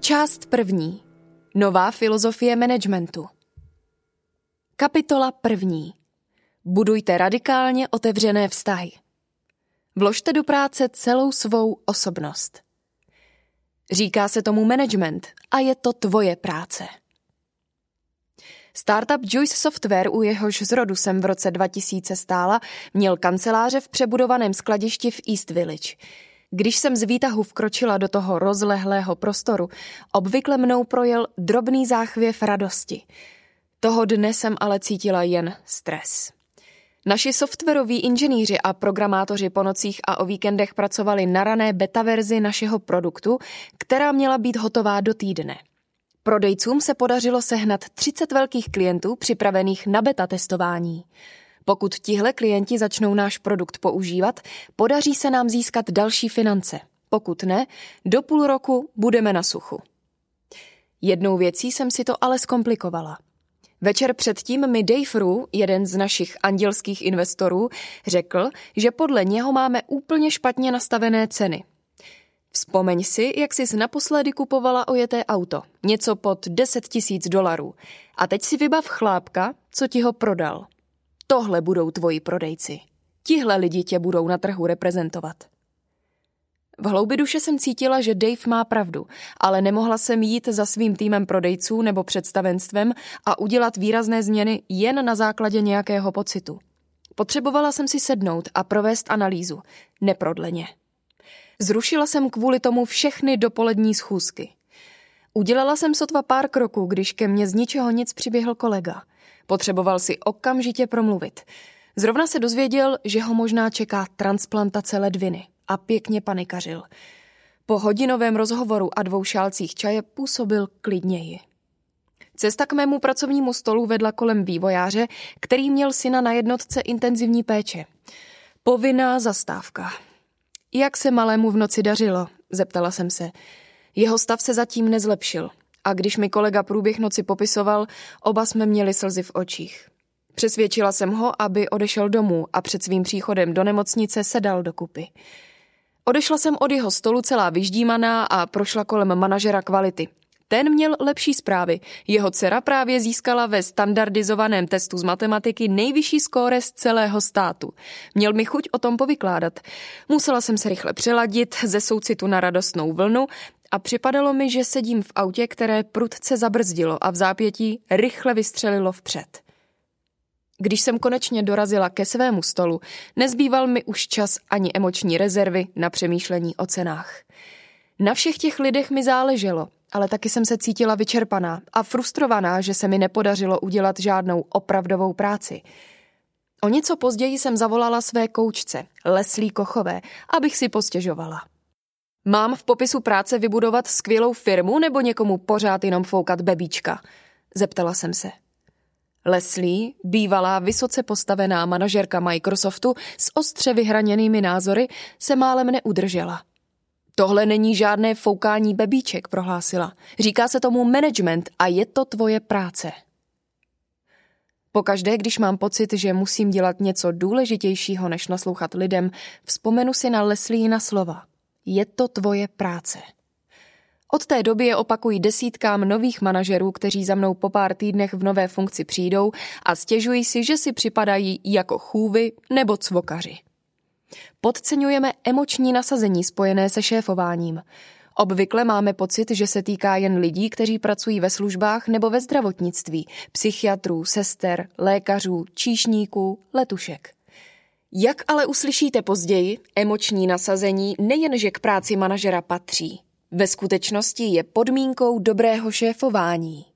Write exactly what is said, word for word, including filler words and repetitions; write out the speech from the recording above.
Část první. Nová filozofie managementu. Kapitola první. Budujte radikálně otevřené vztahy. Vložte do práce celou svou osobnost. Říká se tomu management a je to tvoje práce. Startup Juice Software, u jehož zrodu jsem v roce dva tisíce stála, měl kanceláře v přebudovaném skladišti v East Village. Když jsem z výtahu vkročila do toho rozlehlého prostoru, obvykle mnou projel drobný záchvěv radosti. Toho dne jsem ale cítila jen stres. Naši softwaroví inženýři a programátoři po nocích a o víkendech pracovali na rané beta verzi našeho produktu, která měla být hotová do týdne. Prodejcům se podařilo sehnat třicet velkých klientů připravených na beta testování. Pokud tihle klienti začnou náš produkt používat, podaří se nám získat další finance. Pokud ne, do půl roku budeme na suchu. Jednou věcí jsem si to ale zkomplikovala. Večer předtím mi Dave Rue, jeden z našich andělských investorů, řekl, že podle něho máme úplně špatně nastavené ceny. Vzpomeň si, jak jsi naposledy kupovala ojeté auto, něco pod deset tisíc dolarů. A teď si vybav chlápka, co ti ho prodal. Tohle budou tvoji prodejci. Tihle lidi tě budou na trhu reprezentovat. V hloubi duše jsem cítila, že Dave má pravdu, ale nemohla jsem jít za svým týmem prodejců nebo představenstvem a udělat výrazné změny jen na základě nějakého pocitu. Potřebovala jsem si sednout a provést analýzu. Neprodleně. Zrušila jsem kvůli tomu všechny dopolední schůzky. Udělala jsem sotva pár kroků, když ke mně z ničeho nic přiběhl kolega. Potřeboval si okamžitě promluvit. Zrovna se dozvěděl, že ho možná čeká transplantace ledviny a pěkně panikařil. Po hodinovém rozhovoru a dvou šálcích čaje působil klidněji. Cesta k mému pracovnímu stolu vedla kolem vývojáře, který měl syna na jednotce intenzivní péče. Povinná zastávka. Jak se malému v noci dařilo? Zeptala jsem se. Jeho stav se zatím nezlepšil. A když mi kolega průběh noci popisoval, oba jsme měli slzy v očích. Přesvědčila jsem ho, aby odešel domů a před svým příchodem do nemocnice se dal dokupy. Odešla jsem od jeho stolu celá vyždímaná a prošla kolem manažera kvality. Ten měl lepší zprávy. Jeho dcera právě získala ve standardizovaném testu z matematiky nejvyšší skóre z celého státu. Měl mi chuť o tom povykládat. Musela jsem se rychle přeladit ze soucitu na radostnou vlnu a připadalo mi, že sedím v autě, které prudce zabrzdilo a v zápětí rychle vystřelilo vpřed. Když jsem konečně dorazila ke svému stolu, nezbýval mi už čas ani emoční rezervy na přemýšlení o cenách. Na všech těch lidech mi záleželo, ale taky jsem se cítila vyčerpaná a frustrovaná, že se mi nepodařilo udělat žádnou opravdovou práci. O něco později jsem zavolala své koučce, Leslie Kochové, abych si postěžovala. Mám v popisu práce vybudovat skvělou firmu nebo někomu pořád jenom foukat bebíčka? Zeptala jsem se. Leslie, bývalá vysoce postavená manažerka Microsoftu s ostře vyhraněnými názory, se málem neudržela. Tohle není žádné foukání bebíček, prohlásila. Říká se tomu management a je to tvoje práce. Pokaždé, když mám pocit, že musím dělat něco důležitějšího, než naslouchat lidem, vzpomenu si na Lesliina slova. Je to tvoje práce. Od té doby je opakují desítkám nových manažerů, kteří za mnou po pár týdnech v nové funkci přijdou a stěžují si, že si připadají jako chůvy nebo cvokaři. Podceňujeme emoční nasazení spojené se šéfováním. Obvykle máme pocit, že se týká jen lidí, kteří pracují ve službách nebo ve zdravotnictví, psychiatrů, sester, lékařů, číšníků, letušek. Jak ale uslyšíte později, emoční nasazení nejenže k práci manažera patří. Ve skutečnosti je podmínkou dobrého šéfování.